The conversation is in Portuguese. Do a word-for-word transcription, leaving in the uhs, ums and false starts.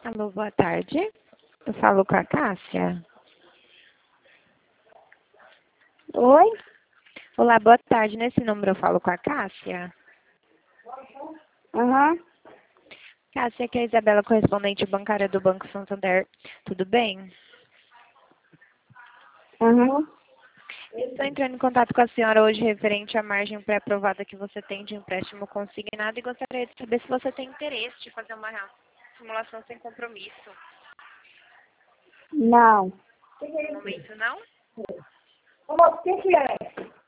Alô, boa tarde. Eu falo com a Cássia. Oi? Olá, boa tarde. Nesse número eu falo com a Cássia. Aham. Cássia, aqui é a Isabela, correspondente bancária do Banco Santander. Tudo bem? Aham. Estou entrando em contato com a senhora hoje referente à margem pré-aprovada que você tem de empréstimo consignado e gostaria de saber se você tem interesse de fazer uma simulação sem compromisso. Não. No momento, não? O que que é?